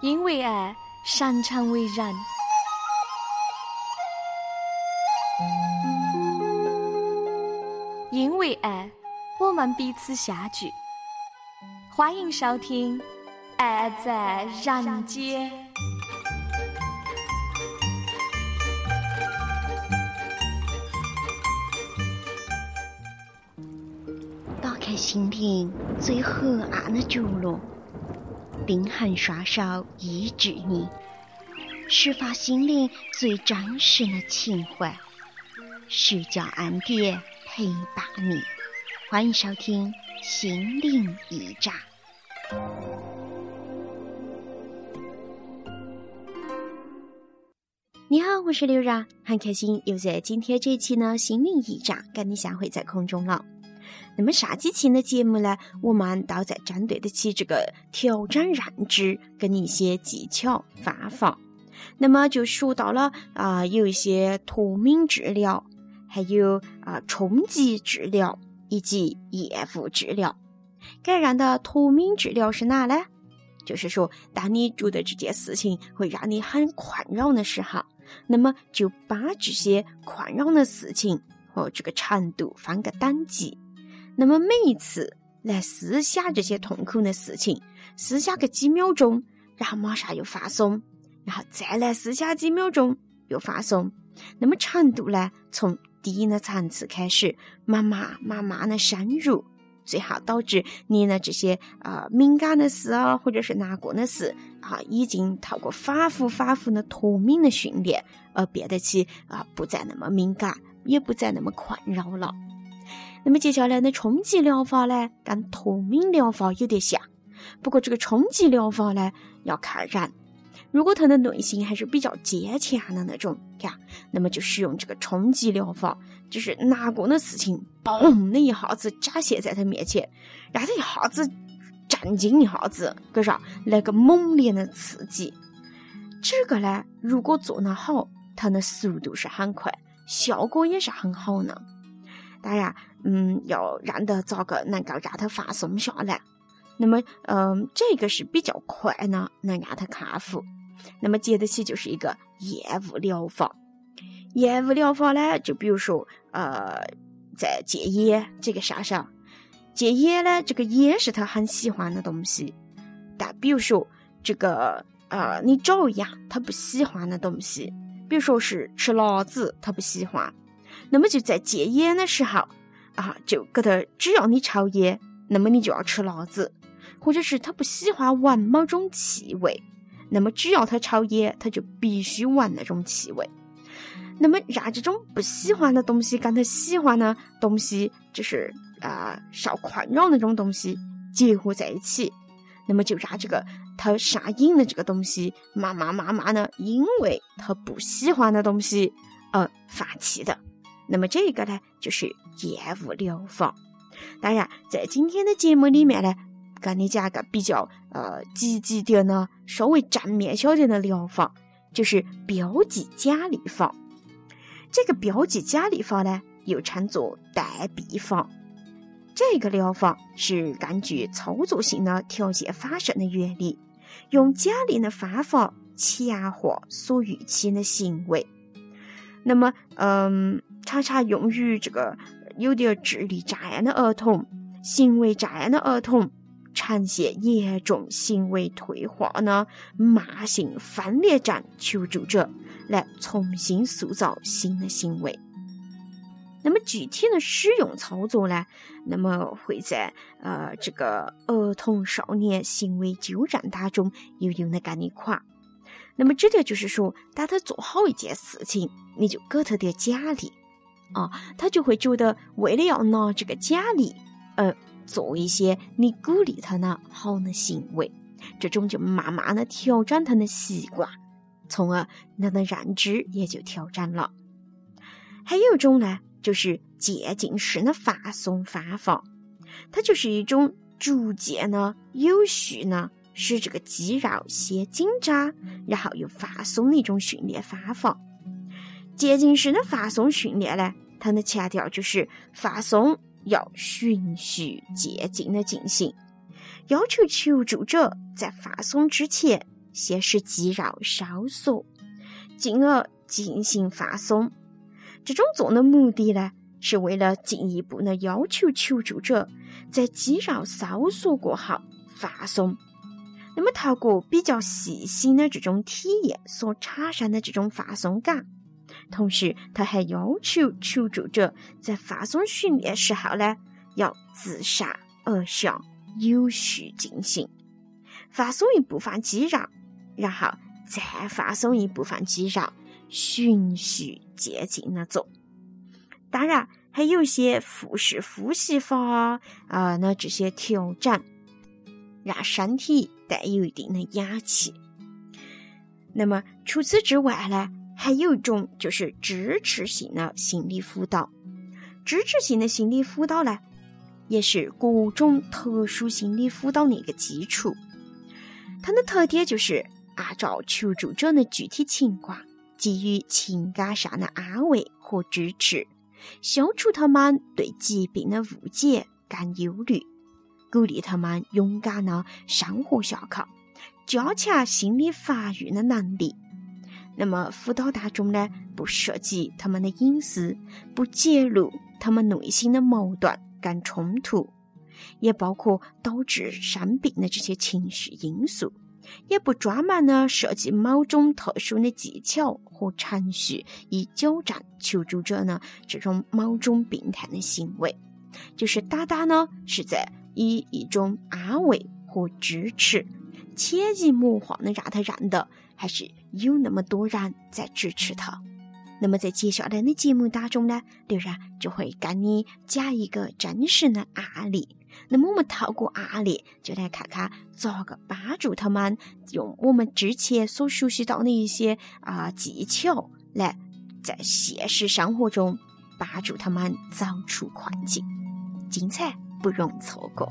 因为爱擅长为人。因为爱，我们彼此相聚。欢迎收听《爱在人间》。 打开心灵最黑暗的角落，冰痕刷烧医治你，释放心灵最真实的情怀，施教恩典陪伴你。欢迎收听心灵驿站。你好，我是刘然，很开心又在今天这期呢心灵驿站跟你相会在空中了。那么上几期的节目呢，我们都在针对得起这个挑战认知跟一些技巧方法。那么就说到了有一些脱敏治疗，还有冲击治疗以及厌恶治疗。感染的脱敏治疗是哪呢？就是说当你觉得这件事情会让你很困扰的时候，那么就把这些困扰的事情和这个程度分个等级。那么每一次来思想这些痛苦的事情，思想个几秒钟，然后马上又放松，然后再来思想几秒钟又放松。那么程度呢，从低的层次开始，慢慢的深入，最后导致你的这些敏感的事或者是难过的事已经透过反复的脱敏的训练而变得起不再那么敏感，也不再那么困扰了。那么接下来的冲击疗法呢，跟脱敏疗法有点像，不过这个冲击疗法呢要看人，如果他的内心还是比较坚强的那种，那么就使用这个冲击疗法，就是难过的事情嘣的一下子展现在他面前，让他一下子震惊一下子，来个猛烈的刺激。这个呢，如果做得好，它的速度是很快，效果也是很好呢。当然要让他早个能够让他放松下来。那么这个是比较快呢，能让他康复。那么接得起就是一个厌恶疗法。厌恶疗法呢，就比如说在戒烟这个上上，戒烟呢，这个烟是他很喜欢的东西，但比如说这个你找一样他不喜欢的东西，比如说是吃辣子他不喜欢，那么就在戒烟的时候就给他，只要你抽烟，那么你就要吃辣子，或者是他不喜欢闻某种气味，那么只要他抽烟，他就必须闻那种气味。那么让这种不喜欢的东西跟他喜欢的东西，就是少困扰那种东西结合在一起，那么就让这个他上瘾的这个东西慢慢的因为他不喜欢的东西放弃的。那么这个呢，就是厌恶疗法。当然在今天的节目里面呢，跟你讲个比较积极点呢，稍微正面小点的疗法，就是标记奖励法。这个标记奖励法呢，又称作代币法。这个疗法是根据操作性的条件发生的原理，用奖励的方法强化所预期的行为。那么常常用于这个有点智力障碍的儿童、行为障碍的儿童，呈现严重行为退化的慢性分裂症求助者，来重新塑造新的行为。那么具体的使用操作呢，那么会在这个儿童少年行为纠正当中有用的跟你夸。那么这个就是说，当他做好一件事情，你就给他点奖励他就会觉得为了要拿这个奖励做一些你鼓励他的好的行为，这种就慢慢的调整他的习惯，从而他的认知也就调整了。还有一种呢，就是渐进式的放松方法，它就是一种逐渐的有序的使这个肌肉先紧张然后又放松的一种训练方法。渐进式的放松训练呢，它的强调就是放松要循序渐进的进行，要求求助者在放松之前先使肌肉收缩，进而进行放松。这种做的目的呢，是为了进一步的要求求助者在肌肉收缩过后放松。那么透过比较细心的这种体验所产生的这种放松感，同时他还要求求助者在放松训练时候呢，要自上而下有序进行，放松一部分肌肉，然后再放松一部分肌肉，循序渐进的做。当然还有一些腹式呼吸法那这些调整，让身体带有一定的氧气。那么除此之外呢，还有一种就是支持性的心理辅导。支持性的心理辅导呢，也是各种特殊心理辅导的一个基础。它的特点就是按照求助者的具体情况，给予情感上的安慰和支持，消除他们对疾病的误解跟忧虑，鼓励他们勇敢的生活下去，加强心理防御的能力。那么辅导当中呢，不涉及他们的隐私，不揭露他们内心的矛盾跟冲突，也包括导致生病的这些情绪因素，也不专门呢涉及某种特殊的技巧和程序，以矫正求助者呢这种某种病态的行为，就是单单呢是在以一种安慰和支持，潜移默化的让他认得还是有那么多人在支持他。那么在接下来的节目当中呢，刘然就会跟你讲一个真实的案例。那么我们透过案例就来看看咋个帮助他们用我们之前所熟悉到的一些技巧，来在现实生活中帮助他们走出困境。精彩不容错过。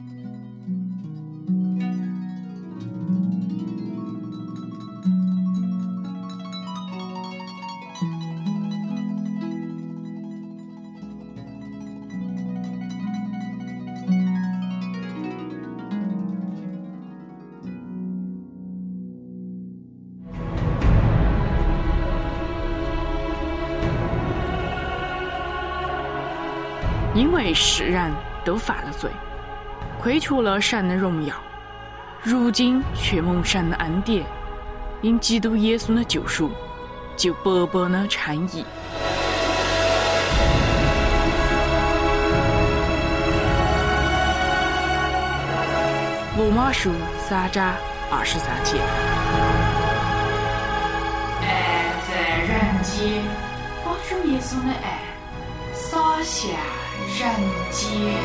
因为世人都犯了罪，亏缺了神的荣耀，如今却蒙神的恩典，因基督耶稣的救赎，就白白的称义。罗马书3章23节。爱在人间，把主耶稣的爱洒向人间。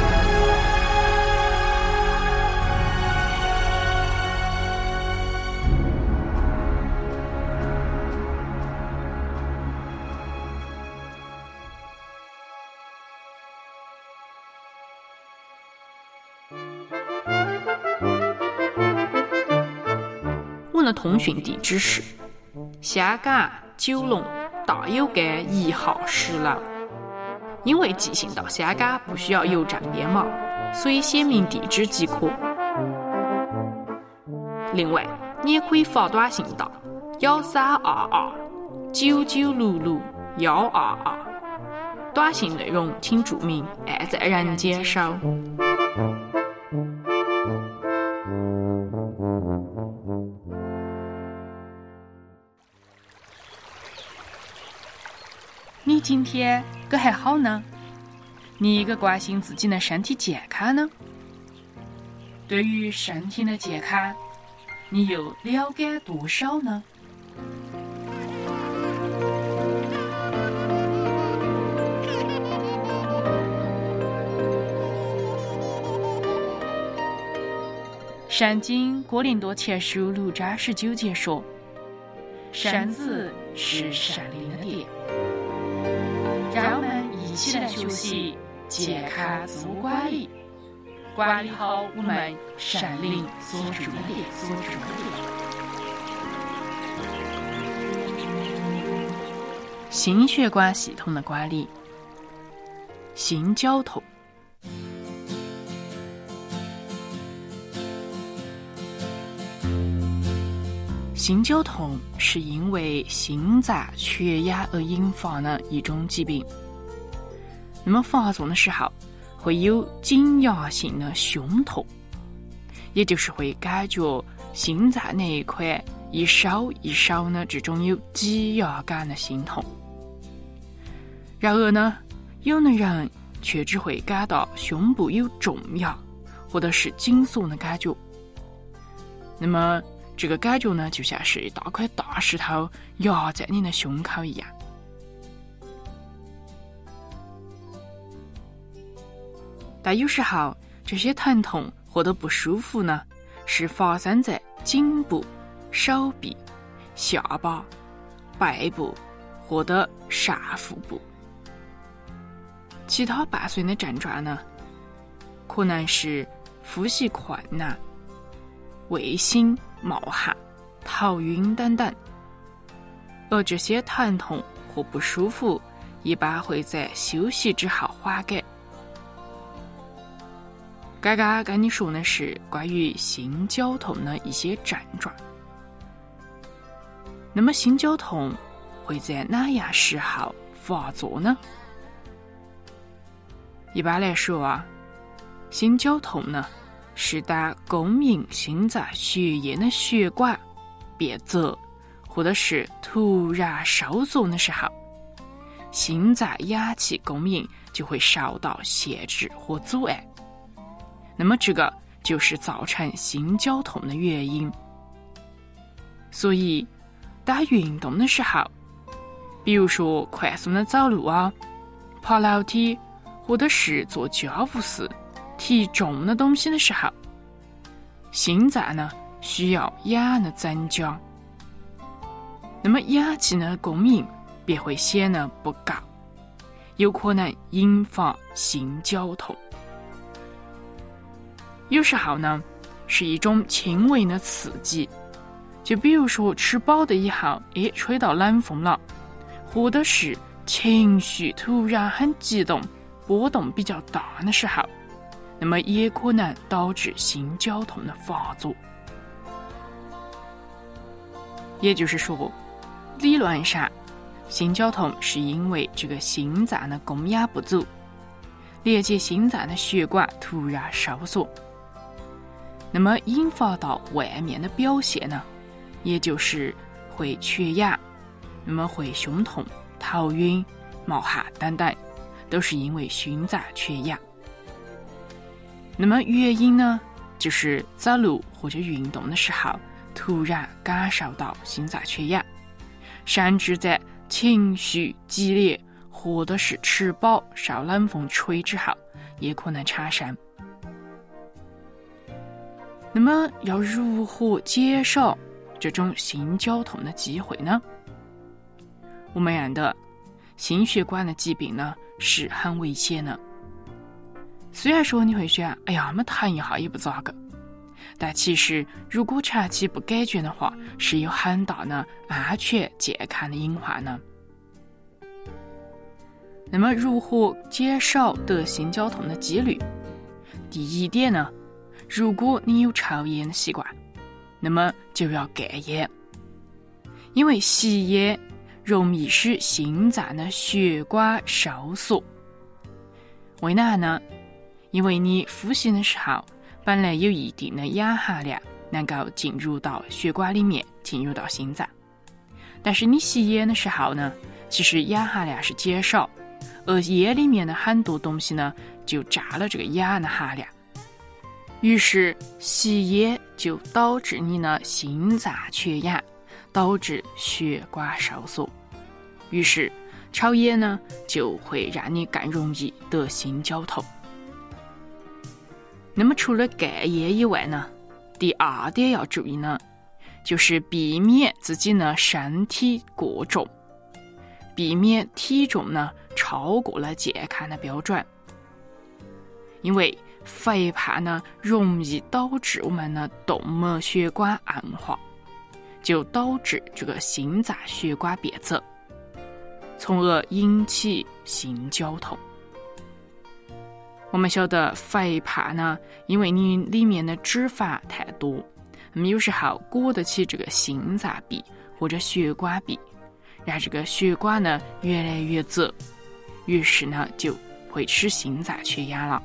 我的通讯地址是香港九龙大有街1号10楼。因为寄信到香港不需要邮政编码，所以写明地址即可。另外，你也可以发短信到132299661222，短信内容请注明“爱在人间收”。你今天个还好呢？你一个关心自己的身体健康呢？对于身体的健康，你又了解多少呢？圣经哥林多前书6章19节说：“身子是圣灵的殿。”让我们一起来学习健康自我管理，管理好我们圣灵所住的殿。心血管系统的管理，心绞痛。 心绞痛是因为心脏缺氧而引发的一种疾病。那么发作的时候会有紧压性的胸痛，也就是会感觉心脏那一块一烧一烧的这种有挤压感的心痛。然而呢，有的人却只会感到胸部有重压或者是紧缩的感觉。那么这个感觉呢，就像是一大块大石头压在你的胸口一样。但有时候这些疼痛或者不舒服呢，是发生在颈部、手臂、下巴、背部或者上腹部。其他伴随的症状呢，可能是呼吸困难、胃醒、冒汗、头晕等等。而这些疼痛或不舒服一般会在休息之后缓解。刚刚跟你说的是关于心绞痛的一些症状。那么心绞痛会在哪样时候发作呢？一般来说啊，心绞痛呢是当供应心脏血液的血管变窄或者是突然收缩的时候，心脏氧气供应就会受到限制或阻碍。那么这个就是造成心绞痛的原因。所以当运动的时候，比如说快速的走路啊、爬楼梯，或者是做家务事、提重的东西的时候，心脏呢需要氧的增加，那么氧气的供应便会显得不够，有可能引发心绞痛。有时候呢是一种轻微的刺激，就比如说吃饱的以后吹到冷风了，或者是情绪突然很激动、波动比较大的时候，那么也可能导致心绞痛的发作。也就是说，理论上心绞痛是因为这个心脏的供氧不足，连接心脏的血管突然收缩，那么引发到外面的表现呢，也就是会缺氧，那么会胸痛、头晕、冒汗等等，都是因为心脏缺氧。那么原因呢，就是走路或者运动的时候突然感受到心脏缺氧，甚至在情绪激烈或者是吃饱受冷风吹之后也可能产生。那么要如何减少这种心绞痛的机会呢？我们认得心血管的疾病呢是很危险的。虽然说你会想，哎呀，么疼一下也不咋个，但其实如果长期不改决的话，是有很大的安全健康的隐患呢。那么如何减少得心绞痛的几率？第一点呢，如果你有抽烟的习惯，那么就要戒烟，因为吸烟容易使心脏的血管收缩。为哪呢？因为你呼吸的时候本来有一定的氧含量能够进入到血管里面，进入到心脏，但是你吸烟的时候呢，其实氧含量是减少，而烟里面的很多东西呢就占了这个氧的含量，于是吸烟就导致你的心脏缺氧，导致血管收缩，于是抽烟呢就会让你更容易得心绞痛。那么除了戒烟以外呢，第二点要注意呢，就是避免自己的身体过重，避免体重呢超过了健康的标准。因为肥胖呢容易导致我们的动脉血管硬化，就导致这个心脏血管变窄，从而引起心绞痛。我们晓得肥胖呢，因为你里面的脂肪太多， 那么有时候裹得起这个心脏壁或者血管壁，让这个血管呢越来越窄，于是呢就会使心脏缺氧了。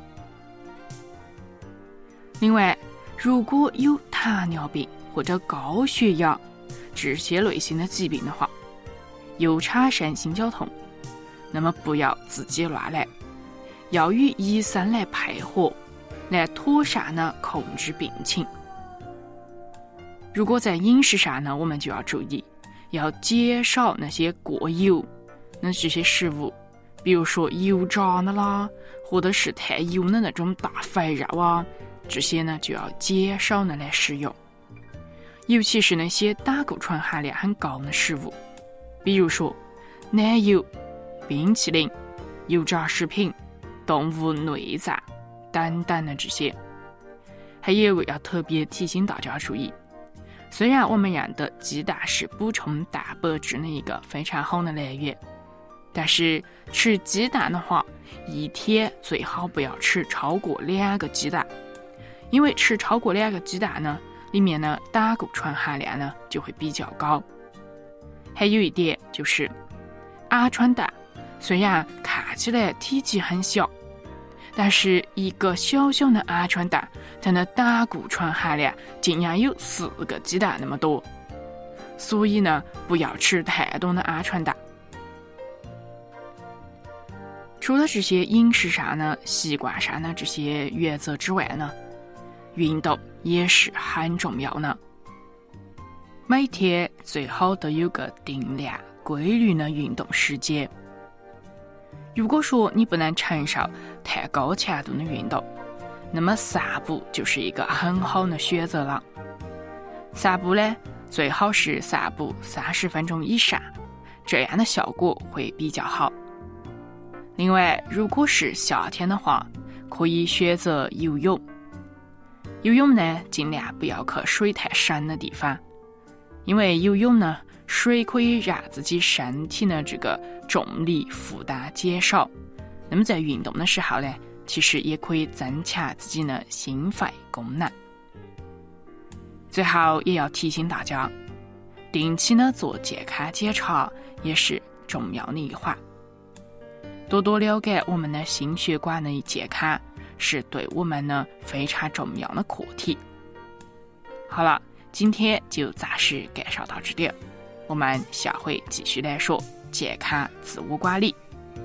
另外，如果有糖尿病或者高血压这些类型的疾病的话，又产生心绞痛，那么不要自己乱来，要与医生来配合，来妥善的控制病情。如果在饮食上呢，我们就要注意，要减少那些过油的这些食物，比如说油炸的啦，或者是太油的那种大肥肉啊，这些呢就要减少的来食用。尤其是那些胆固醇含量很高的食物，比如说奶油、冰淇淋、油炸食品、动物内脏等等的这些。还有要特别提醒大家注意，虽然我们认得鸡蛋是补充蛋白质的一个非常好的来源，但是吃鸡蛋的话，一天最好不要吃超过2个鸡蛋，因为吃超过2个鸡蛋呢，里面呢胆固醇含量呢就会比较高。还有一点就是鹌鹑蛋虽然看起来体积很小，但是一个小小的鹌鹑蛋，它的胆固醇含量竟然有4个鸡蛋那么多，所以呢不要吃太多的鹌鹑蛋。除了这些饮食上呢、习惯上的这些原则之外呢，运动也是很重要的。每天最好都有个定量规律的运动时间。如果说你不能承受太高强度的运动，那么散步就是一个很好的选择了。散步呢，最好是散步30分钟以上，这样的效果会比较好。另外，如果是夏天的话，可以选择游泳。游泳呢，尽量不要去水太深的地方，因为游泳呢，水可以让自己身体的这个重力负担减少。那么在运动的时候呢，其实也可以增强自己的心肺功能。最后也要提醒大家，定期的做健康检查也是重要的一环。多多了解我们的心血管的健康，是对我们呢非常重要的课题。好了，今天就暂时介绍到这里，我们下回继续来说健康自我管理。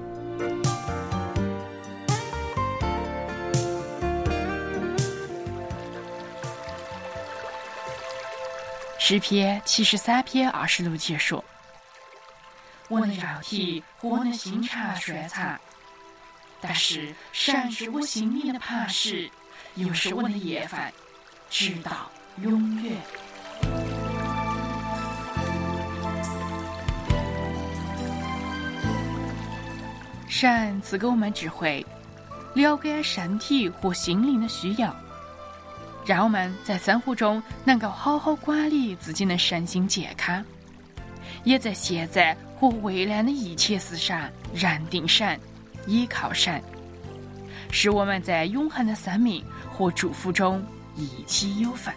诗篇73篇26节说：我的肉体和我的心肠衰残，但是神是我心里的磐石，又是我的业份，直到永远。神赐给我们智慧，了解身体和心灵的需要，让我们在生活中能够好好管理自己的身心健康，也在现在和未来的一切事上认定神，依靠神，使我们在永恒的生命和祝福中一起有份。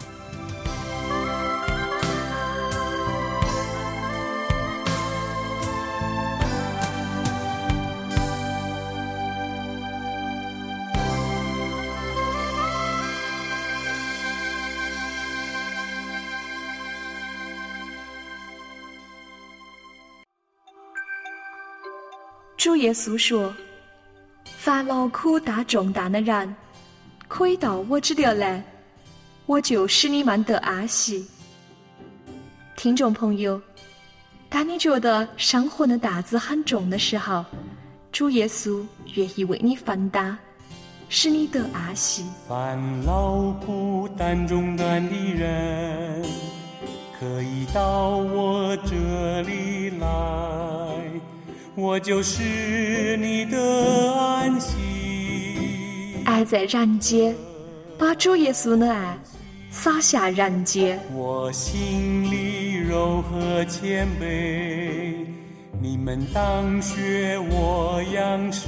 主耶稣说：凡劳苦担重担的人，可以到我这里来，我就使你们得安息。听众朋友，当你觉得生活的担子很重的时候，主耶稣愿意为你分担，使你得安息。 凡劳苦担重担的人，可以到我这里来，我就是你的安息。 爱在人间，把主耶稣的爱洒下人间。 我心里柔和谦卑，你们当学我样式，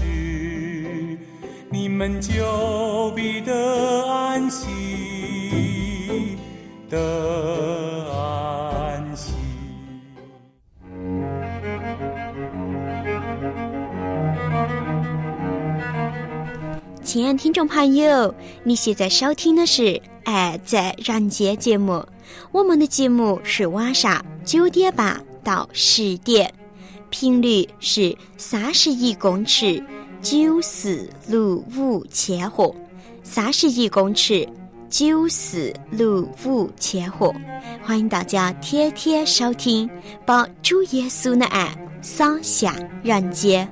你们就必得安息。 的安息。 亲爱的听众朋友，你现在收听的是《爱在人间》节目，我们的节目是晚上9点半到10点，频率是31公尺9465千赫，31公尺9465千赫。欢迎大家天天收听，把主耶稣的爱洒向人间。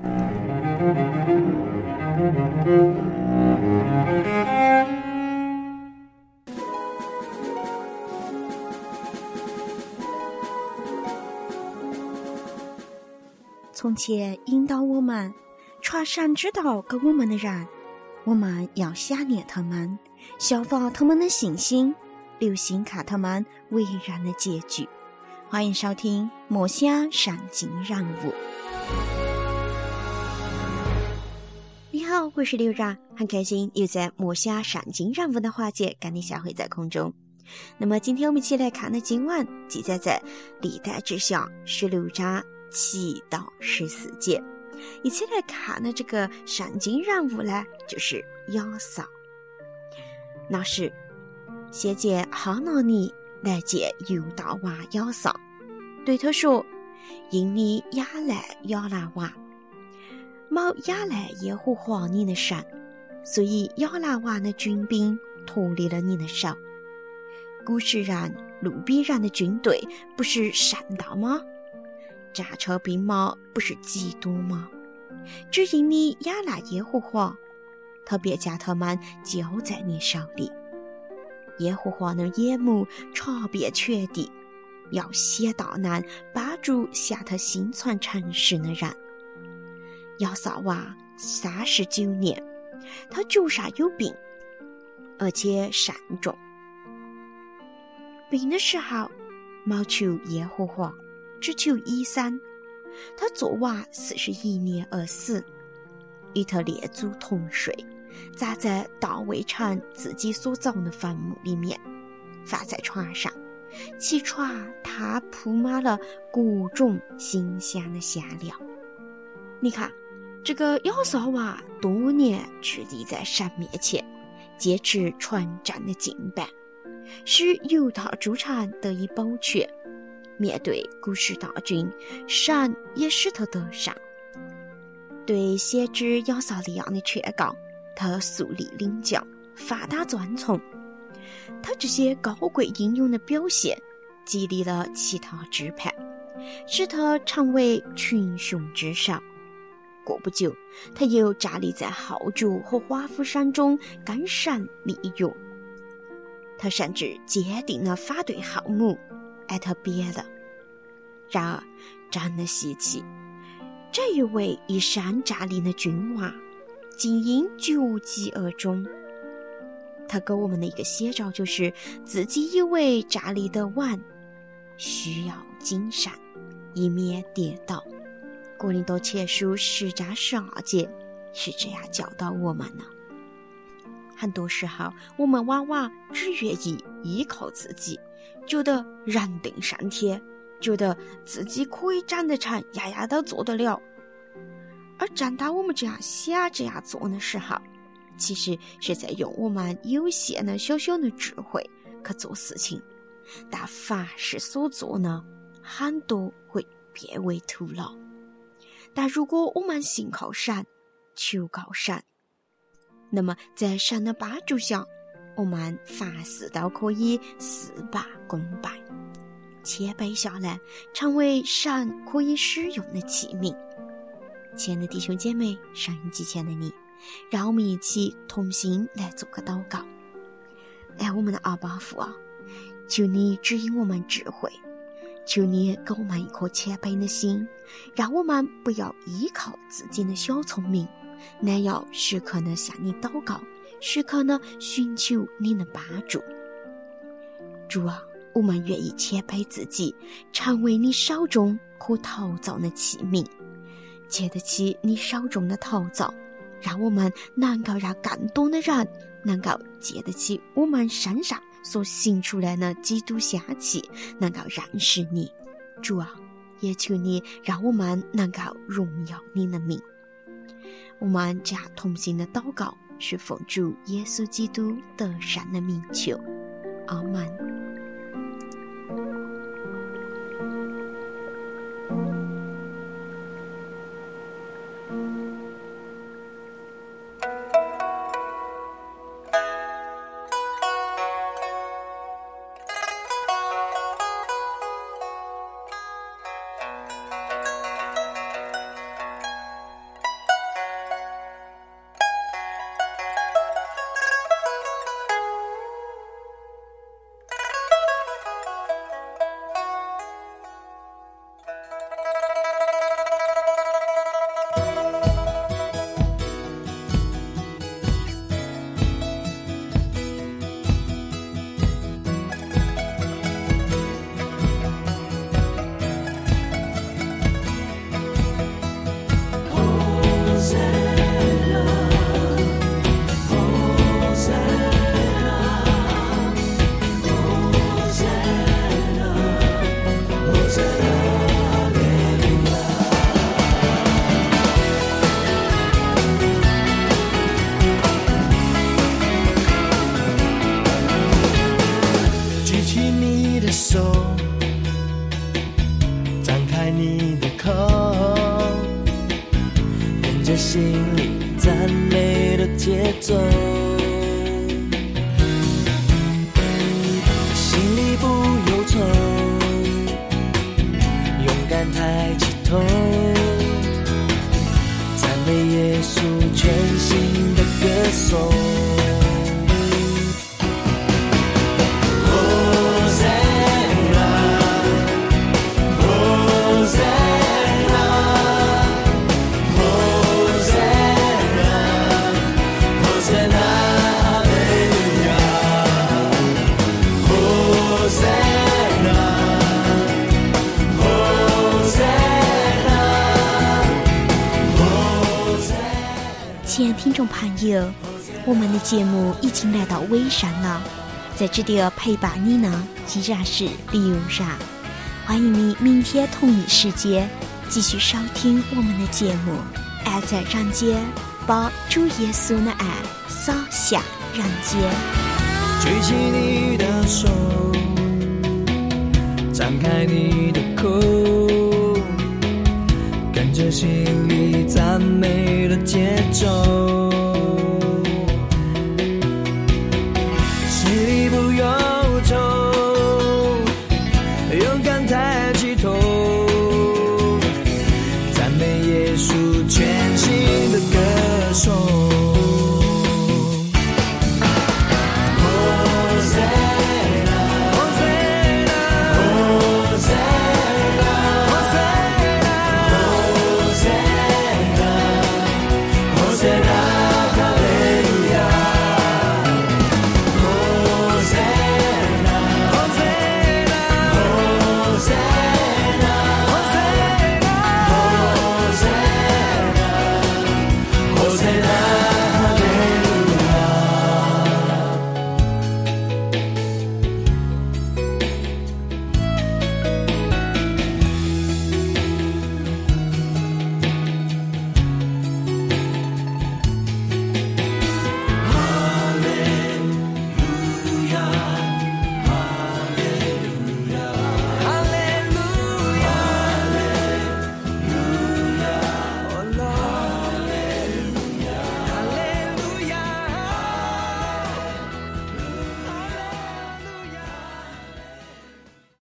从前引导我们传神之道给我们的人，我们要想念他们，效法他们的信心，留心看他们为人的结局。欢迎收听默想圣经人物。你好，我是刘然，很开心又在默想圣经人物的环节跟你相会在空中。那么今天我们一起来看的经文记载在历代志下16章7到14节，一起来看的这个圣经人物呢，就是亚萨。那时先见哈拿尼来见犹大王亚萨，对他说：因你亚来亚拉王，冇亚来耶和华你的神，所以亚拉王的军兵脱离了你的手。古时人、路比人的军队不是善大吗？战车兵马不是极多吗？只因你亚来耶和华，他便将他们交在你手里。耶和华的眼目查遍全地，要写大难帮助向他心存诚实的人。亚萨王39年，他脚上有病，而且甚重。病的时候，冇求耶和华，只求医生。他昨晚41年而死，与他列祖同睡，葬在大卫城自己所造的坟墓里面，放在床上。其床他铺满了各种新鲜的香料。你看，这个亚萨王多年矗立在神面前，坚持纯正的敬拜，使犹大诸城得以保全。面对古时大军，神也使他得胜。对先知亚撒利亚的劝告，他肃立领教，发达专从。他这些高贵英勇的表现，激励了其他支派，使他成为群雄之首。过不久，他又站立在号角和华府山中跟神立约。他甚至坚定了反对后母，爱他别了。然而真的稀奇，这一位以山站立的君王，竟因绝疾而终。他给我们的一个写照就是，自己以为站立得稳，需要谨慎，以免跌倒。哥林多前书10章12节是这样教导我们的。很多时候，我们往往只愿意依靠自己，觉得人定胜天，觉得自己可以站得成，样样都做得了。而正当我们这样想、这样做的时候，其实是在用我们有限的小小的智慧去做事情，但凡事所做呢，很多会变为徒劳。但如果我们信靠神，求告神，那么在神的帮助下，我们凡事都可以事半功倍，谦卑下来，成为神可以使用的器皿。亲爱的弟兄姐妹，收音机前的你，让我们一起同心来做个祷告。我们的阿爸父啊，求你指引我们智慧，求你给我们一颗谦卑的心，让我们不要依靠自己的小聪明，乃要时刻的向你祷告，时刻的寻求你的帮助。主啊，我们愿意谦卑自己，成为你手中可陶造的器皿，借得起你手中的陶造，让我们能够让更多的人能够借得起我们身上所行出来的基督香气能够认识你。主啊，也求你让我们能够荣耀你的名。我们这样同心的祷告是奉主耶稣基督得胜的名求，阿们。 心里赞美的节奏，心里不忧愁，勇敢抬起头，赞美耶稣全新的歌颂。 亲爱的听众朋友，我们的节目已经来到尾声了，在这里陪伴你呢依然是李友然，欢迎你明天同一时间继续收听我们的节目。爱在人间，把主耶稣的爱洒向人间。 举起你的手，张开你的口，跟着心里赞美的节奏。